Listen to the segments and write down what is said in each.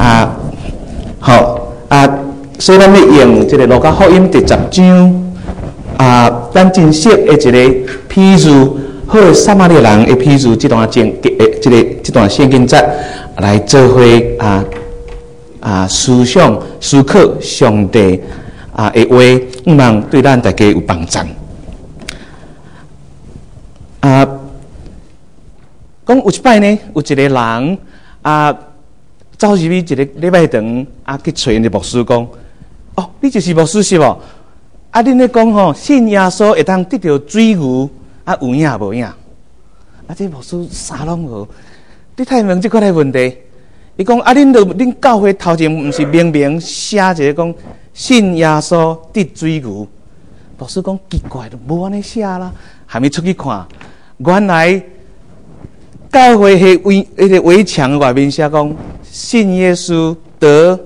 好所以咱要用这个路加福音第10章咱真实的一个譬如，好的撒玛利亚人的譬如，这段这段圣经节来做伙思想思考上帝的话，希望对咱大家有帮助。讲有一摆呢，有一个人走入去一个礼拜堂去找因的牧师讲：哦，你就是牧师是无？恁咧讲吼，信耶稣会当得到水牛，有影无影？这牧师啥拢无，你太问这款的问题。伊讲恁教会头前毋是明明写一个讲信耶稣得水牛？牧师讲奇怪，无安尼写啦，还没出去看，原来教会迄个围墙外面写讲信耶稣得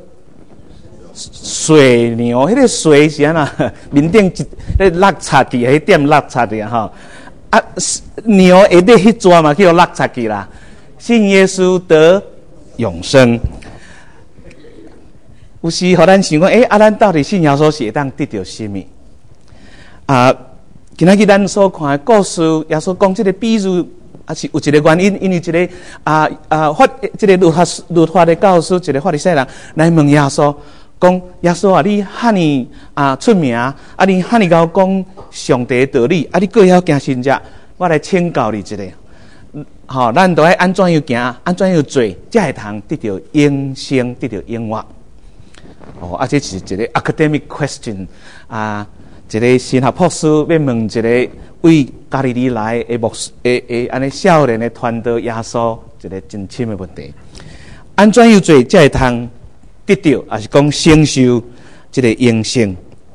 水牛，迄个水是安那？面顶迄落插去，迄点落插去吼。牛下底迄抓嘛叫落插去啦。信耶稣得永生。有时互咱想讲，咱到底信耶稣是会当得到什么？今仔日咱所看的故事，耶稣讲这个比喻，是有一个原因，因为一个这个律法的教师，一个法利赛人来问耶稣。讲耶稣你遐尼出名，你遐尼够讲上帝的道理，你过晓行神迹，我来请教你一个。咱都要安怎样行，安怎样做，才会通得到永生，得到永活。这是一个 academic question 一个神学博士要问一个为加利利来的牧师安尼少年的传道耶稣一个真深的问题。安怎样做，才会通得到，也是讲承受这个永生、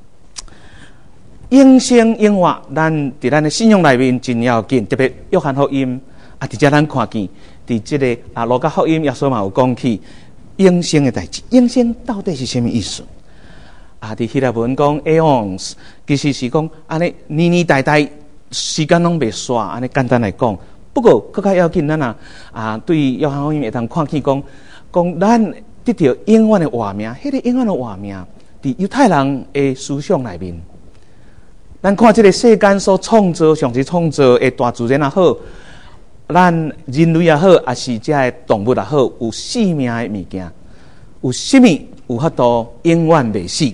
永生永活，咱伫咱的信仰内面真要紧。特别约翰福音伫遮咱看见，伫这个路加福音耶稣嘛有讲起永生的代志。永生到底是什么意思？伫希腊文讲 aeons， 其实是讲安尼年年代代时间拢袂煞，安尼简单来讲。不过更加要紧，咱对约翰福音会通看见讲咱得到永远的活命，迄个永远的活命，伫犹太人的思想内面，咱看这个世间所创造、上帝创造的大自然也好，咱人类也好，也是这些动物也好，有生命的物件，有什么有法度永远袂死？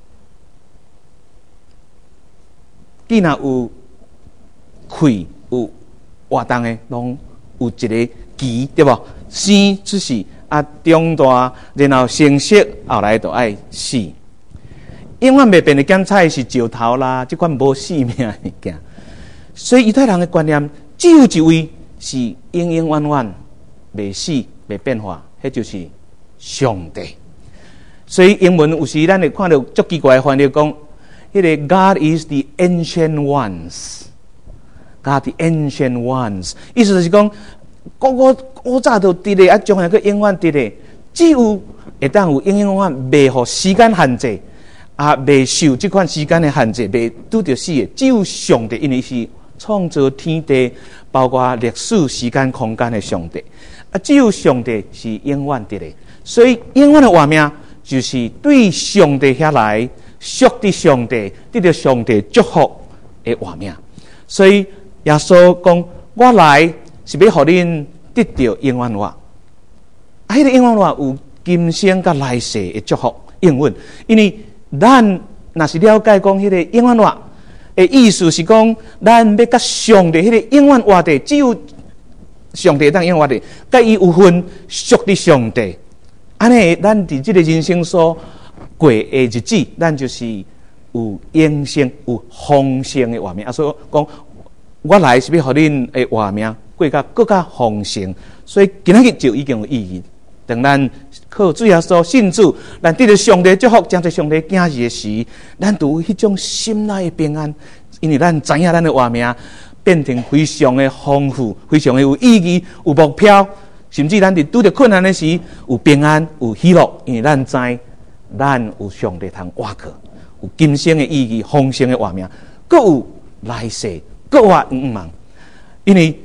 既然有气、有活动的，拢有一个期，对不？生只是中大，然后成熟，后来就爱死。永远袂变的检菜是石头啦，这款无生命的物件。所以犹太人的观念只有一位是永永远远袂死、袂变化，迄就是上帝。所以英文有时咱会看到足奇怪的翻译讲，迄个 God is the ancient ones。God the ancient ones， 意思就是讲，我早就伫咧，将来个永远伫咧，只有会当有永永远远袂互时间限制，袂受这款时间的限制，袂拄着死的，只有上帝，因为是创造天地，包括历史、时间、空间的上帝。只有上帝是永远伫咧，所以永远的活命就是对上帝遐来，属伫上帝，得到上帝祝福的活命。所以耶稣讲，我来是要互恁得到永远活。迄个永远活有今生甲来世的祝福应允，因为咱若是了解讲迄个永远活的意思是讲，咱要甲上帝迄个永远活的，只有上帝当永远活的，甲伊有份属伫上帝。安尼，咱伫即个人生所过的日子，咱就是有永生、有丰盛的活命。所以讲，我来是要互恁的活命过甲更加丰盛。所以今仔日就已经有意义。当咱靠主耶稣信主，咱得到上帝祝福，将在上帝敬意的时，咱就有迄种心内的平安，因为咱知影咱的活命变成非常的丰富，非常的有意义、有目标，甚至咱伫拄着困难的时有平安、有喜乐，因为咱知咱有上帝通活去，有今生的意义、丰盛的活命，各有来世，各有愿望，因为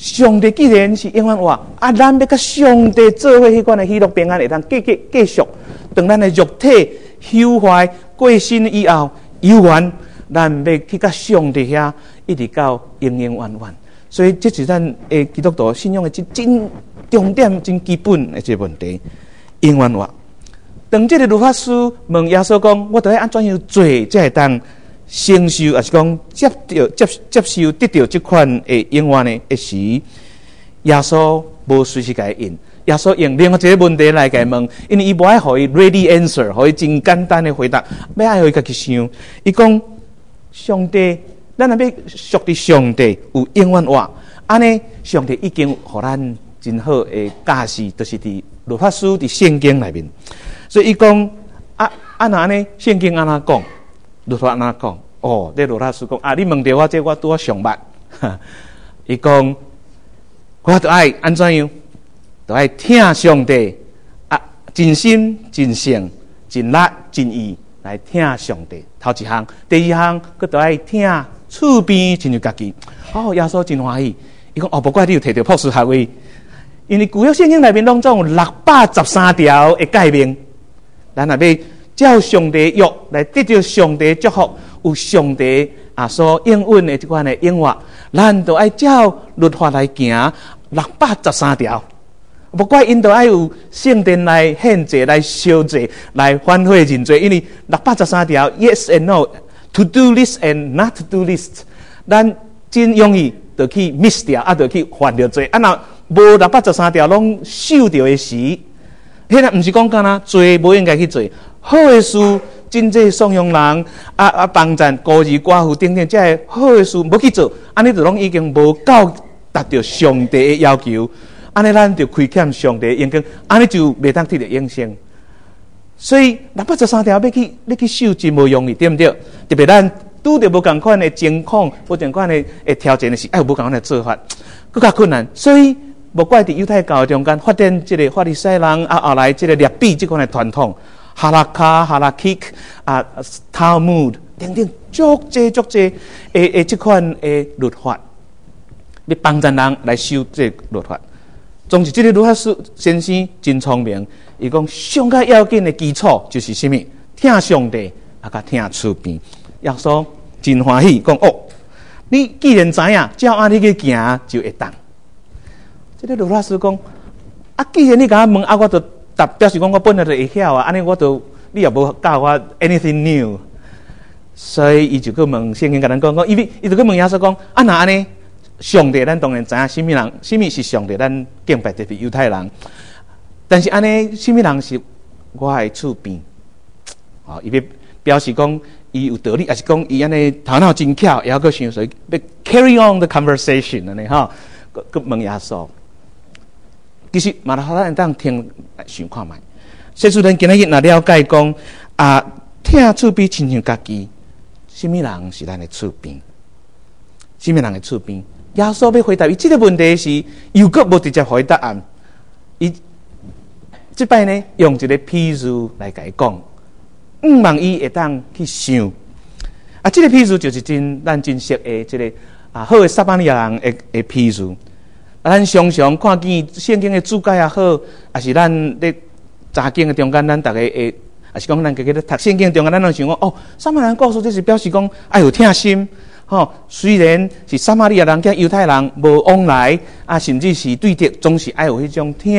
上帝既然是永远活，咱要甲上帝做伙迄款的喜乐平安，会当继续，当咱的肉体朽坏过身以后，有缘咱要去甲上帝遐，一直到永永远远。所以这是咱的基督徒信仰的真重点、真基本的一个问题。永远活。当这个律法师问耶稣讲：“我要安怎样做，才会当承受，还是讲接受得到这款的永远的时？”耶稣无随时甲伊应，耶稣用另外一个问题来甲伊问，因为伊无爱互伊 ready answer， 互伊真简单的回答，要爱互伊家己想。伊讲：上帝，咱若要属于上帝有永远活，安尼上帝已经互咱真好的教示，就是伫律法书伫圣经内面。所以伊讲安那呢？圣经安那讲，律法安那讲。哦，这律法师讲你问着我这我拄啊上捌。伊讲我着爱安怎样？着爱听上帝真心、真性、真力、真意来听上帝。头一项，第二项，佮着爱听厝边亲像家己。耶稣真欢喜。伊讲不怪你有摕到博士学位，因为旧约圣经内面拢总有613条的诫命。咱若要照上帝约来得到上帝祝福，有上帝所应允的这款的应许，咱就爱照律法来行613条。不怪因就爱有圣殿来献祭、来烧祭、来反悔认罪，因为613条 yes and no、to do list and not to do list， 咱真容易就去 miss 掉，就去犯着罪。若无613条拢守着的时。迄个毋是讲干那做无应该去做，好的事、真济颂扬人、帮赞孤儿寡妇等等，这个好的事无去做，安尼就拢已经无够达到上帝的要求，安尼咱就亏欠上帝的应许，安尼就袂当得到永生。所以613条要去守真无容易，对毋对？特别咱拄着无共款的情况、无共款的条件的时，有无共款的做法，更加困难。所以无怪伫犹太教中间发展这个法利赛人后来这个列比这款的传统，哈拉卡、哈拉基塔木等等，足济这款的律法，要帮助人来修这律法。总之，这个律法师先生真聪明，伊讲上较要紧的基础就是什么？听上帝，甲听厝边。耶稣真欢喜，讲你既然知影，照安尼去行就会当。这个律法师讲既然你甲我问我就答，表示讲我本来就会晓安尼你也无教我 anything new， 所以伊就去问圣经甲咱讲，伊就去问耶稣讲若安尼，上帝咱当然知影什么是上帝，咱敬拜特别犹太人，但是安尼什么人是我的厝边？伊要表示讲伊有道理，还是讲伊安尼头脑真巧，也个想说要 carry on the conversation 安尼去问耶稣。其实马拉咱当听想看卖，说出咱今日若了解讲听厝边亲像家己，什么人是咱的厝边？什么人的厝边？耶稣要回答伊这个问题时，又阁无直接回答案。伊这摆呢，用一个譬喻来甲伊讲，望伊会当去想。这个譬喻就是咱真熟的这个好的撒玛利亚人的譬喻。咱常常看见圣经的注解也好，还是咱咧查经的中间，咱大家会，还是讲咱家己咧读圣经中间，咱拢想讲撒玛利亚人故事，这是表示讲爱有疼心。虽然是撒玛利亚人甲犹太人无往来甚至是对敌，总是爱有迄种疼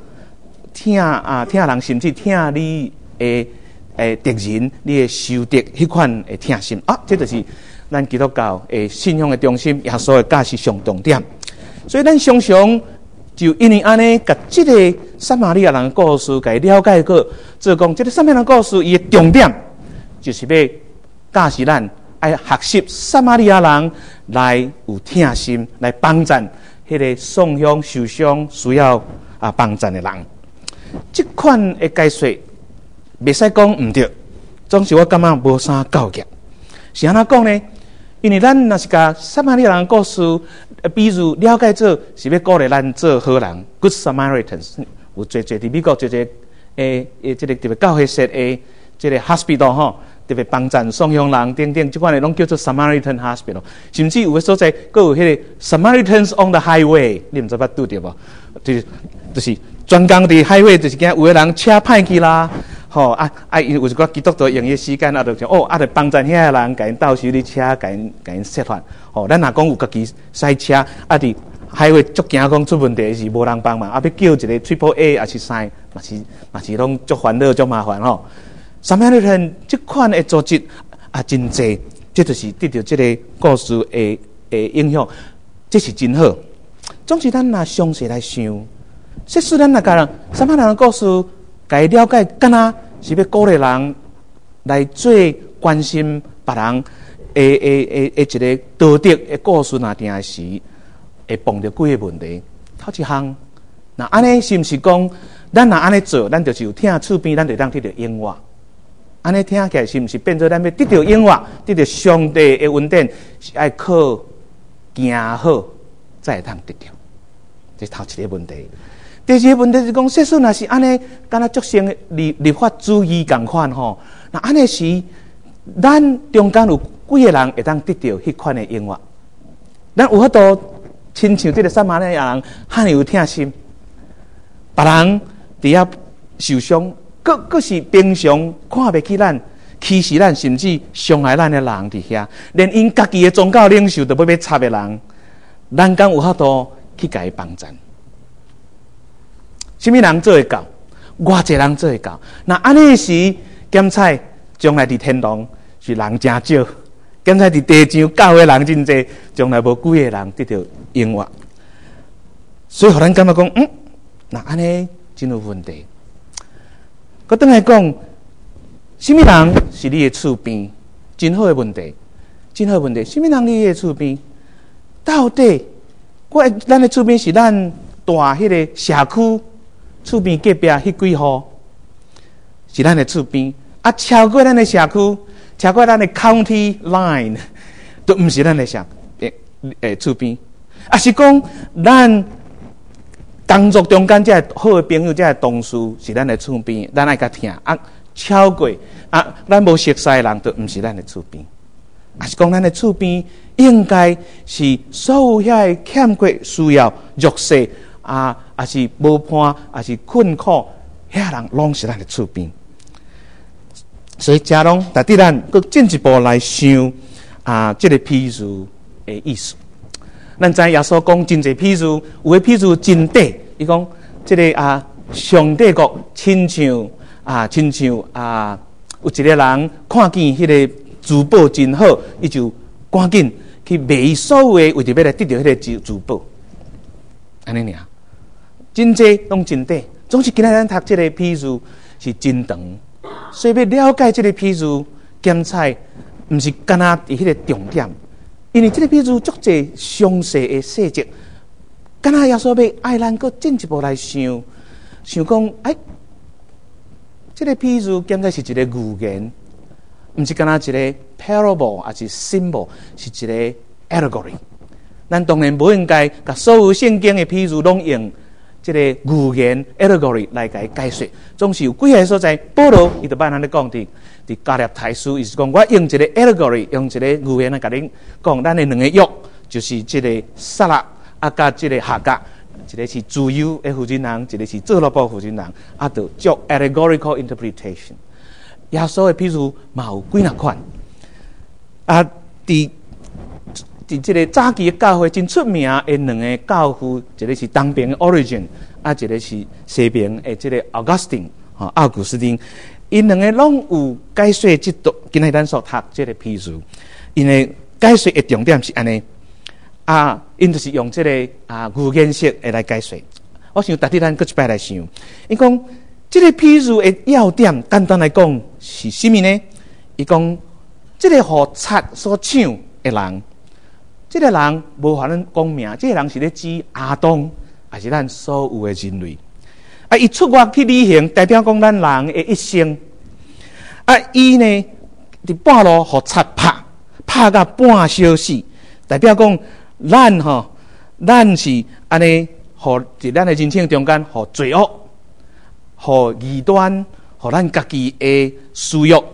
人，甚至疼你的敌人，你的仇敌迄款的疼心这就是咱基督教的信仰的中心，耶稣的教是上重点。所以咱常常就因为安尼，甲这个撒玛利亚人的故事，甲伊了解过，做讲这个撒玛利亚人故事，伊的重点就是要教示咱爱学习撒玛利亚人来有疼心，来帮助迄个丧伤、受伤需要帮助的人。这款的解说袂使讲唔对，总是我感觉无啥够格。是安怎讲呢？因为咱若是甲撒玛利亚人故事，比如了解做，是要鼓励咱做好人 ，Good Samaritans。有侪伫美国，这个特别教会设的这个 hospital 特别帮赞送乡人等等，即款的拢叫做 Samaritan Hospital。甚至有个所在，佫有迄个 Samaritans on the Highway， 你毋知捌拄着无？就是专工伫 highway， 就是惊有个人车歹去啦，有一寡基督徒用伊时间就就帮赞遐个人，甲因倒修理车，甲因折返。咱若讲有家己驶车，伫highway足惊讲出问题是无人帮忙，要叫一个 Triple A 也是啥，嘛是拢足烦恼足麻烦Samaritan 这款的组织真济，这就是得到这个故事的影响，这是真好。总是咱若详细来想，即使咱若甲Samaritan的故事，甲伊了解，敢若是要鼓励人来做关心别人的一个道德的故事，若定时会碰到几个问题。头一项，那安尼是毋是讲，咱若安尼做，咱就是有听厝边，咱就当得到永活。安尼听起来是毋是变做咱要得到永活，得到上帝的恩典，是爱靠行好才会当得到？这是头一个问题。第二个问题是讲，世事若是安尼，敢若足成立法主义共款那安尼时，咱中间有几个人会当得到迄款的永活？咱有法度亲像这个撒玛利亚人，遐有疼心，别人伫遐受伤。佫是平常看袂起咱、欺视咱，甚至伤害咱的人伫遐，连因家己的宗教领袖都要插的人，咱敢有法度去甲伊帮赞？什么人做会到？偌济人做会到？那安尼时，检采将来伫天堂是人真少，检采伫地上教会人真济，将来无几个人得到永活。所以，互咱感觉讲，那安尼真有问题。佮倒来讲，什么人是你的厝边？真好的问题，真好的问题。什么人你的厝边？到底咱的厝边是咱大迄个社区厝边隔壁迄几户，是咱的厝边。超过咱的社区，超过咱的 county line， 都毋是咱的厝边。是讲咱工作中间，这好的朋友，这同事是咱的厝边，咱爱甲听超过咱无熟悉的人，都毋是咱的厝边。是讲咱的厝边应该是所有遐欠缺、需要、弱势也是无伴，也是困苦，遐人拢是咱的厝边。所以，加拢值得咱搁进一步来想这个譬喻的意思。咱知耶稣讲真侪譬喻，有的譬喻真短。伊讲这个上帝国亲像有一个人看见迄个珠宝真好，伊就赶紧去卖伊所有的，为着要来得到迄个珠宝。安尼尔，真济拢真短。总是今仔咱读这个譬喻是真长，所以要了解这个譬喻，检采毋是干那伫迄个重点。因为这个譬如足侪详细的细节，敢若耶稣要爱咱搁进一步来想讲，这个譬如检在是一个寓言，毋是敢若一个 parable， 也是 symbol， 是一个 allegory。咱当然无应该甲所有圣经的譬如拢用这个寓言 allegory 来甲伊解说，总是有几个所在。保罗伊就捌安尼讲伫加勒太书，伊是讲我用一个 allegory， 用一个寓言来甲恁讲，咱的两个约就是这个撒拉甲这个夏甲，一个是自由的负责人，一个是做萝卜负责人，就做 allegorical interpretation。耶稣的譬如嘛有几若款伫这个早期的教会真出名的两个教父，一个是东边的 Origin， 一个是西边的这个 Augustine， 奥古斯丁。因两个拢有解说这段，今日咱所读这个譬如，因为解说的重点是安尼因就是用这个寓言式来解说。我想值得咱搁一摆来想，伊讲这个譬如的要点，简单来讲是什么呢？伊讲这个互贼所抢的人，这个人无法咱讲名，这个人是咧指亚当，还是咱所有的人类？伊出外去旅行，代表讲咱人的一生。伊呢伫半路互贼拍到半小时，代表讲咱是安尼，互伫咱的人生中间，互罪恶、互异端、互咱家己的私欲、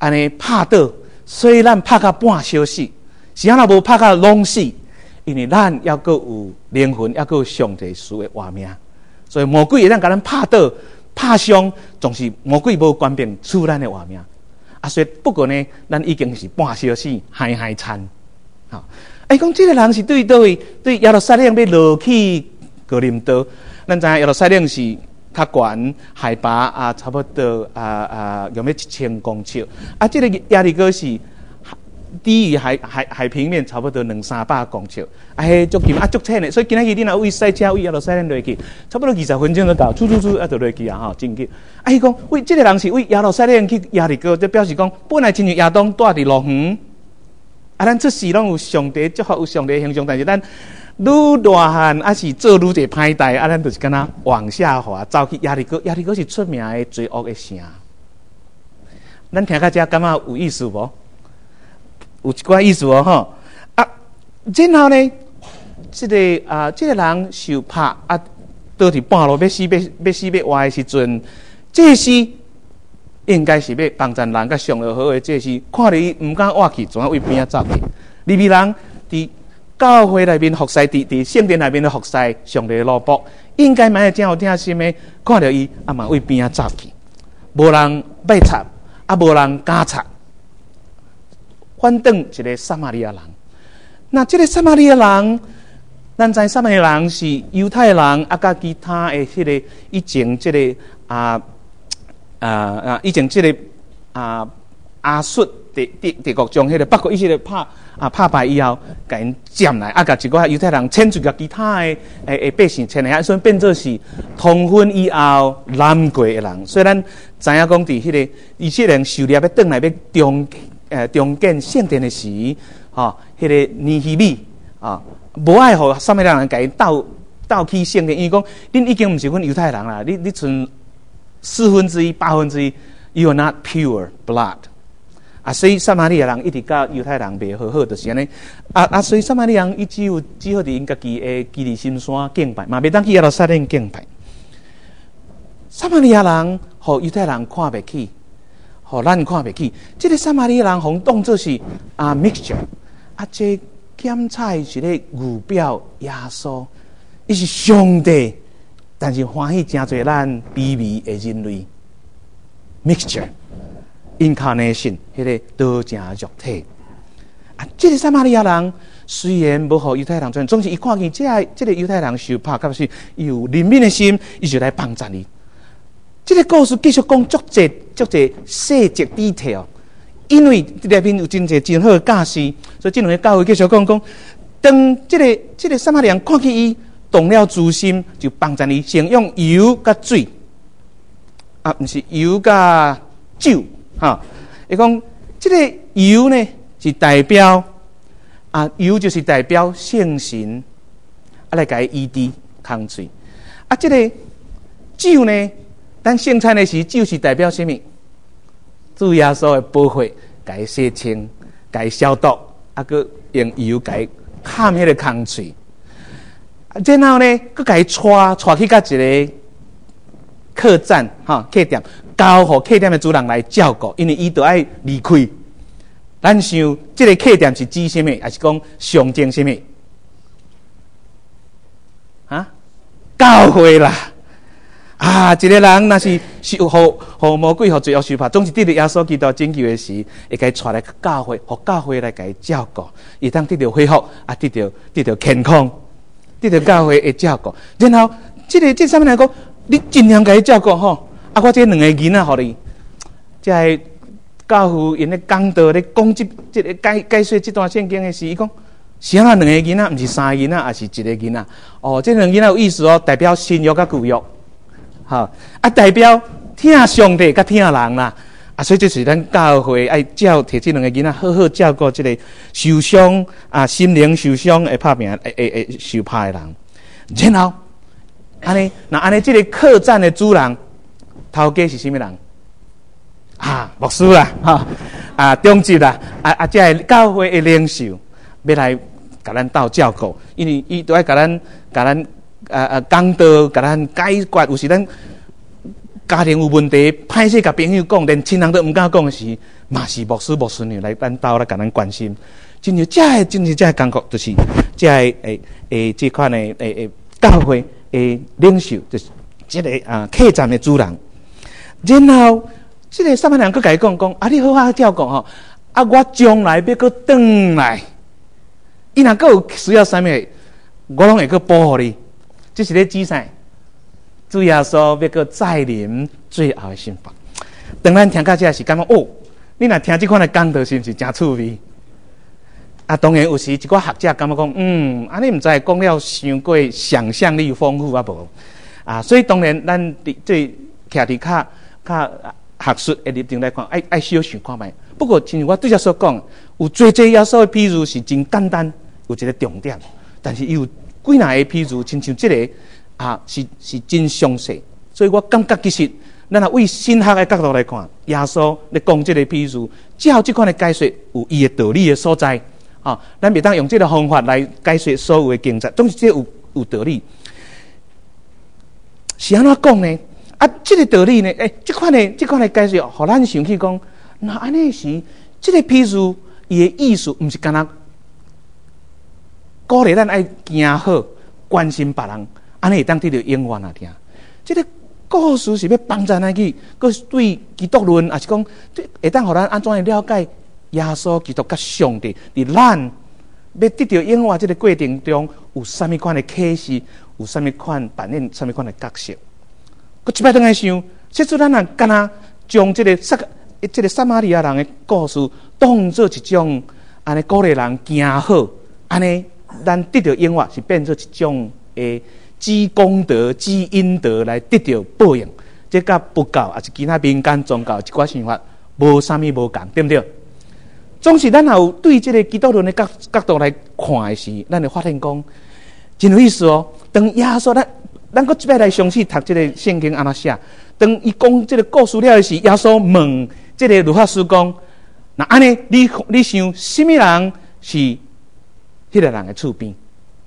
安尼拍倒，所以咱拍到半烧死，是安若无拍到拢死，因为咱还阁有灵魂，还阁有上帝赐的活命，所以魔鬼会当甲咱拍倒、拍伤，总是魔鬼无权柄取咱的活命。所以不过呢，咱已经是半烧死，嗨嗨惨。好，讲这个人是对倒位？对耶路撒冷要落去哥林多，咱知影耶路撒冷是较悬，海拔差不多有没有1000公尺？这个耶利哥是低于海平面差不多200-300公尺，迄足近足浅的，所以今仔日你若为赛车为耶路撒冷落去，差不多20分钟就到，就落去啊真紧。伊讲为这个人是为耶路撒冷去耶利哥，就表示讲本来亲像亚当住伫乐园，咱出世拢有上帝祝福，有上帝形象，但是咱愈大汉是做愈侪歹代，咱就是敢若往下滑，走去耶利哥。耶利哥是出名的罪恶的城，咱听到这感觉有意思无？有一寡意思吼。然后呢，这个人受拍倒伫半路要死要活的时阵，这时应该是要帮助人甲上落好的。这时看到伊唔敢活去，总要为边走去。利未人伫教会内面服侍，伫圣殿内面服侍上帝的奴仆，应该蛮真有听心的。看到伊嘛为边走去，无人要插，无人敢插。反倒一个撒玛利亚人，那这个撒玛利亚人，咱知撒玛利亚人是犹太人，甲其他的迄个以前这个以前这个亚述帝国将迄个北国以色列拍败以后，甲因占来，甲一个犹太人迁出甲其他的百姓迁来，所以变做是通婚以后南国的人。虽然知影讲伫迄个以色列人狩猎要转来要重建圣殿的时，迄个尼希米无爱互撒玛利亚人甲因斗起圣殿，因为讲恁已经毋是阮犹太人啦，你剩1/4、1/8， you are not pure blood。所以撒玛利亚人一直甲犹太人袂好，就是安尼。所以撒玛利亚人伊只好伫因家己的基利心山敬拜，嘛袂当去耶路撒冷敬拜。撒玛利亚人互犹太人看袂起。咱看袂起，这个撒玛利亚人互当作是mixture，这检菜是咧预表耶稣，伊是上帝，但是欢喜真侪咱卑微的人类 mixture。incarnation 迄个道成肉体这个撒玛利亚人虽然无互犹太人传，总是伊看见这个犹太人受拍，到是伊有怜悯的心，伊就来帮助你。这个故事继续讲足侪细节 detail， 因为这里面有真侪真好的教示，所以这两个教会继续讲，当这个撒玛利亚人看见伊动了诛心，就帮助你先用油甲水，不是油甲酒。伊讲这个油呢是代表油就是代表圣神来甲伊医治空嘴。这个酒呢，咱圣餐的时酒是代表什么？主耶稣的宝血甲伊洗清，甲伊消毒，佮用油甲伊砍迄个空嘴。然后呢，佮甲伊带去到一个客栈客店。交互客店的主人来照顾，因为伊就爱离开。咱想，这个客店是指什么？还是讲象征什么？教会啦！一个人若是互魔鬼、互罪恶受拍，总是得到耶稣基督拯救的时，会甲伊带来教会，互教会来甲伊照顾，伊当得到恢复，得到健康，得到教会的照顾。然后，这上面来讲，你尽量甲伊照顾吼。我这两个囡仔，互你，这个教父因咧讲道咧讲这个解说这段圣经的时，伊讲是两个囡仔，毋是三个囡仔，也是一个囡仔。这两个囡仔有意思代表新约甲旧约，代表听上帝甲听人啦。所以这是咱教会爱摕这两个囡仔好好照顾这个受伤心灵受伤会拍病会受拍的人。然后安尼，这个客栈的主人。头家是什么人？牧师啦，中级啦，这个教会的领袖要来甲咱斗照顾，因为伊都爱甲咱讲道，甲咱解决，有时咱家庭有问题，歹势甲朋友讲，连亲人都毋敢讲时，嘛是牧师牧师娘来咱兜来甲咱关心。真像这个感觉，就是这款的教会领袖，就是这个客栈的主人。然后这个撒玛利亚人佫甲伊讲，你好好照顾吼，我将来要佫转来，伊若佫有需要啥物，我拢会佫保护你。这是咧指啥？主耶稣要佫再临最后的审判。当咱听到这是感觉你若听这款的讲道，是毋是真趣味？当然有时一寡学者感觉讲，安尼毋知讲了伤过想象力丰富啊无？所以当然咱这徛伫较学术的立场来看，爱小想看觅。不过，亲像我对遮所讲，有最耶稣的譬如是真简单，有一个重点，但是伊有几若个譬如，亲像这个是真详细。所以我感觉其实，咱为神学的角度来看，耶稣咧讲这个譬如，照这款的解说有伊的道理的所在。咱袂当用这个方法来解说所有的经节，总是这有道理。是安怎讲呢？这个道理呢？这款的解说，互咱想起讲，那安尼是这个譬如，伊的意思，毋是干那鼓励咱爱行好，关心别人，安尼会当得到永远啊！听，这个故事是要帮助咱去，佮对基督论，也是讲会当互咱安怎去了解。耶稣基督甲上帝，伫咱要得到永远这个过程中，有啥物款的启示，有啥物款扮演啥物款的角色。佮一摆当来想，即阵咱若敢若将这个撒玛利亚人的故事当做一种安尼鼓励人行好，安尼咱得到永远是变做一种积功德、积阴德来得到报应。这甲佛教也是其他民间宗教一寡想法无啥物无共，对不对？总是咱有对这个基督论的角度来看的时，咱会发现讲真有意思哦。当耶稣咱搁一摆来详细读这个圣经安怎写。当伊讲这个故事了的时，耶稣问这个律法师讲：那安尼你想什么人是迄个人的厝边？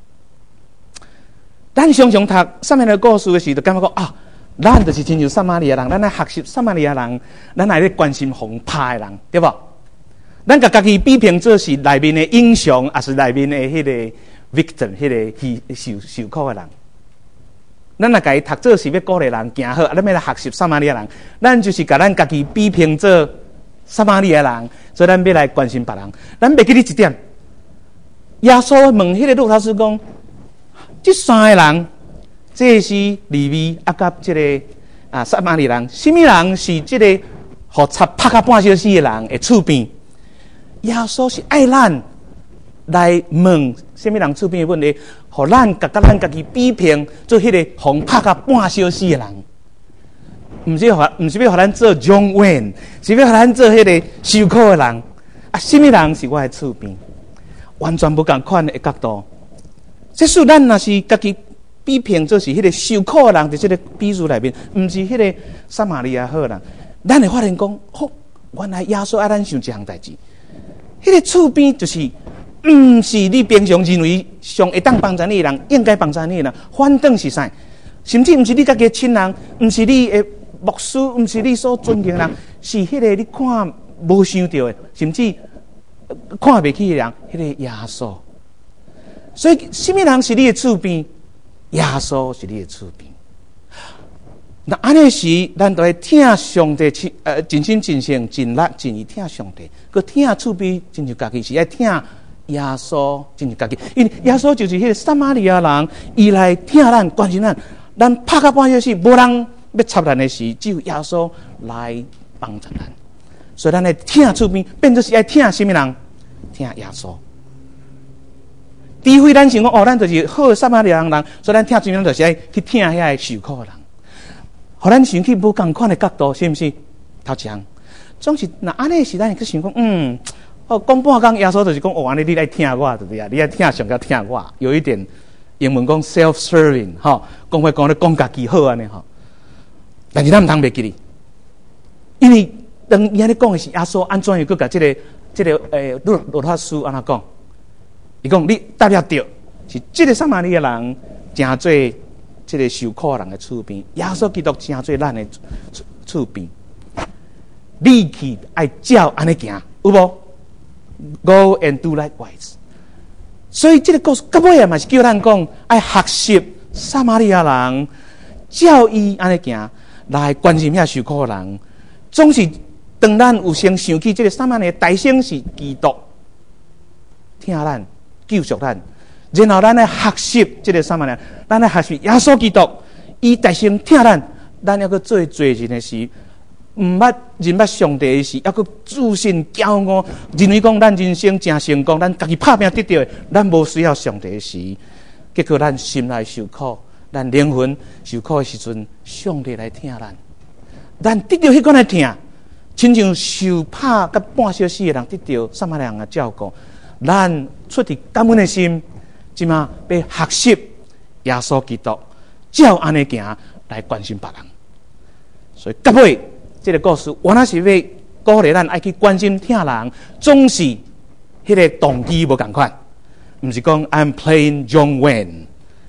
咱常常读撒玛利亚故事的时，就感觉讲咱就是亲像撒玛利亚人，咱来学习撒玛利亚人，咱来咧关心互拍的人，对无？咱甲家己比评做是内面的英雄，还是内面的迄个 victim， 迄个受苦的人。咱若家己读做是要鼓励人行好，咱要来学习撒玛利亚人，咱就是甲咱家己比评做撒玛利亚人，所以咱要来关心别人。咱袂记你一点，耶稣问迄个律法师讲：这三个人，这是利未甲这个撒玛利亚人，什么人是这个互插拍到半小时的人的厝边？耶稣是爱咱来问什么人厝边的问题，互咱甲咱家己比评做迄个互拍到半小时的人，毋是要互咱做 John Wayne， 是要互咱做迄个受苦的人。什么人是我的厝边？完全无共款的角度。即使咱若是家己比评做是迄个受苦的人，在这个比喻内面，毋是迄个撒玛利亚好人，咱会发现讲，原来耶稣爱咱想一项代志。迄个厝边就是，毋是你平常认为上会当帮助你的人，应该帮助你的人，反正是啥？甚至毋是你家己的亲人，毋是你的牧师，毋是你所尊敬的人，是迄个你看无想到的，甚至看袂起的人，迄个耶稣。所以，什么人是你的厝边？耶稣是你的厝边。那安尼时，咱都会听上帝尽心尽性尽力尽意听上帝，佮听厝边亲像家己是爱听耶稣亲像家己，因为耶稣就是迄个撒玛利亚人，伊来听咱关心咱，咱拍到半小时无人要插咱的时，只有耶稣来帮助咱。所以咱来听厝边，变做是爱听什么人？听耶稣。除非咱想讲咱就是好的撒玛利亚人，所以咱听厝边就是爱去听遐个受苦的人。互咱想起无共款的角度，是毋是？头前总是那安尼时，咱会去想讲，讲半讲耶稣就是讲，安尼你来听我，对不对啊？你来听上要听我，有一点英文讲 self-serving， 讲话讲咧讲家己好安尼但是咱毋通袂记哩，因为当伊安尼讲的是耶稣，安怎又佮甲这个律法师安怎讲？伊讲你答了对，是这个撒玛利亚人真做这个受苦人的厝边，耶稣基督正做咱的厝边。你去爱照安尼行，有无 ？Go and do likewise。所以这个故事到尾嘛是叫咱讲爱学习撒玛利亚人，照伊安尼行来关心遐受苦的人。总是当咱有先想起这个撒玛利亚大圣是基督，听咱救赎咱，然后咱来学习这个撒玛利亚，咱来学习耶稣基督，伊大圣听咱要去做罪人的事。唔捌认捌上帝的事，还佫自信骄傲，认为讲咱人生真成功，咱家己拍拼得到的，咱无需要上帝的事。结果咱心内受苦，咱灵魂受苦的时阵，上帝来听咱，咱得到迄款来听，亲像受拍甲半小时的人得到撒玛利亚人的照顾。咱出于感恩的心，即马要学习耶稣基督，照安尼行来关心别人。所以到尾。这个故事，原来是要鼓励咱爱去关心听人，总是迄个动机无共款，唔是讲 I'm playing John Wayne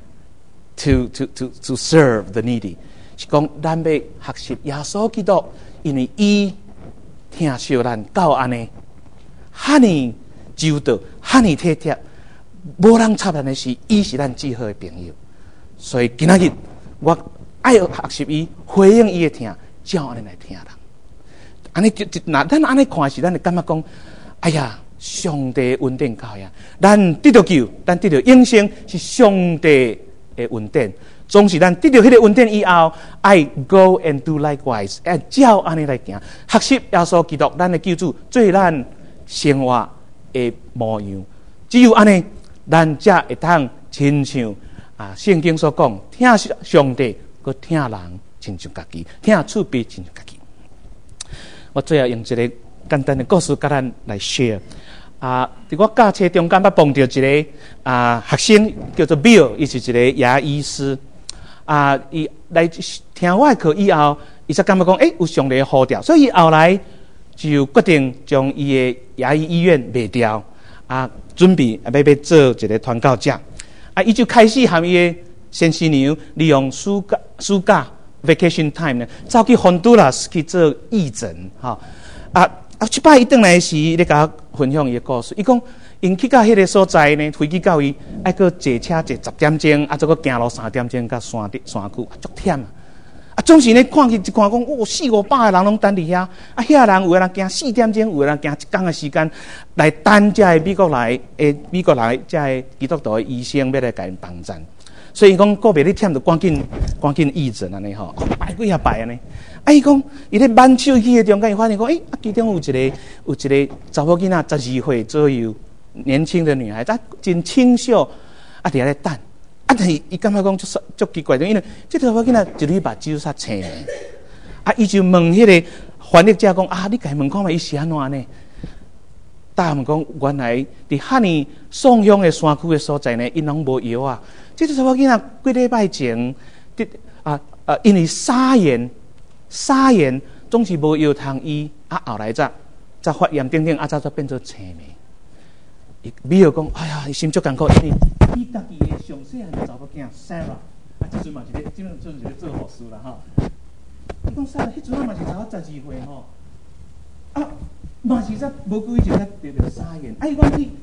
to serve the needy， 是讲咱要学习耶稣基督，因为伊疼惜咱到安尼，哈尼周到，哈尼体贴，无人插咱的事，伊是咱最好的朋友。所以今仔日我爱学习伊，回应伊的听。照安尼来听人，安尼就那咱安尼看时，咱就感觉讲，哎呀，上帝恩典到呀，咱得到救，咱得到永生是上帝的恩典。总是咱得到迄个恩典以后，爱 go and do likewise， 爱照安尼来行，学习耶稣基督，咱的救主做咱生活的模样。只有安尼，咱才会当亲像圣经所讲，听上帝，佮听人。亲像家己，听厝边亲像家己。我最后用一个简单的故事，甲咱来 share。伫我驾车中间，捌碰到一个学生，叫做 Bill， 伊是一个牙医师。伊来听我的课以后，伊才感觉讲，有上帝的呼召，所以后来就决定将伊的牙医院卖掉，准备要做一个传教者。伊就开始和伊的先师娘利用暑假。vacation time 呢，走去洪都拉斯去做义诊，这摆伊转来时，咧甲我分享伊的故事。伊讲，因去到迄个所在呢，飞机到伊爱搁坐车坐10点钟，再搁行路3点钟，到山区，足忝总是呢看去一看讲，400-500个人拢等伫遐，遐人有个人行4点钟，有个人行1天的时间来等这美国来这基督徒的医生要来甲因帮战。所以伊讲个别咧忝就赶紧义诊安尼吼，排几下排安尼。伊讲伊咧挽手机的中间，伊发现讲，其中有一个查某囡仔12岁左右，年轻的女孩，真清秀，伫遐咧等。但是伊感觉讲足奇怪，因为这查某囡仔一蕊目睭煞青的。伊就问迄个翻译者讲，你家问看觅伊是安怎呢？答案讲，原来伫遐尼宋乡的山区的所在呢，因拢无药啊。这查某囡仔几礼拜前，因为沙炎总是无药通医，后来才发炎等等，才变做青的。美友讲，哎呀，伊心足艰苦，因为伊家己的上细汉的查某囝 Sarah， 即阵嘛是咧，即阵是咧做护士啦吼。伊讲 Sarah， 迄阵嘛是查某12岁吼，嘛是才无几就才得着沙炎。伊讲去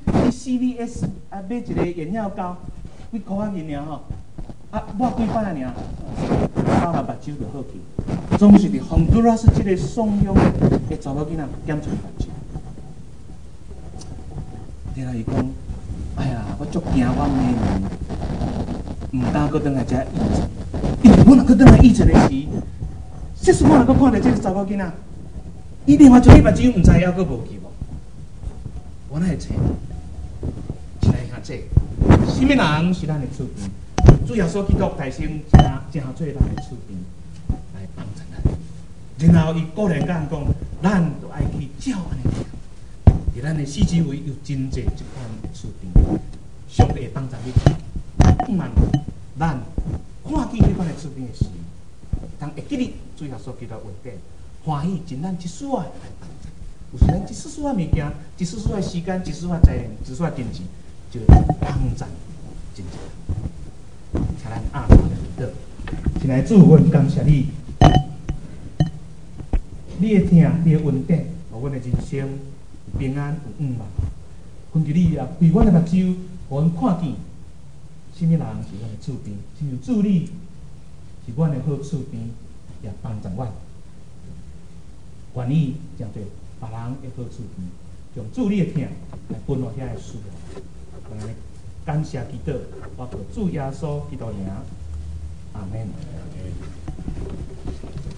CVS 买一个眼药膏，几箍仔银尔吼，抹几摆尔，到目睭就好去。总是伫洪都拉斯即个宋乡的查某囡仔检查目睭。然后伊讲，哎呀，我足惊我妹妹，唔敢搁转来遮医治，因为我若搁转来医治的时，即时我若搁看到这个查某囡仔，伊另外一个目睭唔知还搁无去无，我哪会找？是来看这，什么人是咱的厝边？主耶稣基督大圣正做咱的厝边来帮助咱。然后伊果然讲，咱都爱去照安尼。伫咱的四周围有真济即款厝边，上帝会帮助你。万咱看见迄款的厝边的事，当会记哩主耶稣基督恩典，欢喜尽咱一丝仔来帮助。有时咱一丝丝仔物件，一丝丝仔时间，一丝仔财力，一丝仔金钱，就帮助真济。请咱阿门。 亲爱的主，阮感谢你，你的疼，你的恩典，互阮的人生有平安有望。恳求你也开阮的目睭，互阮看见什么人是阮的厝边，亲像主你是阮的好厝边，也帮助阮。愿意将对别人的好处边，将主你的疼来分落遐个需要。我来感谢祈祷，我靠主耶稣基督名，阿门。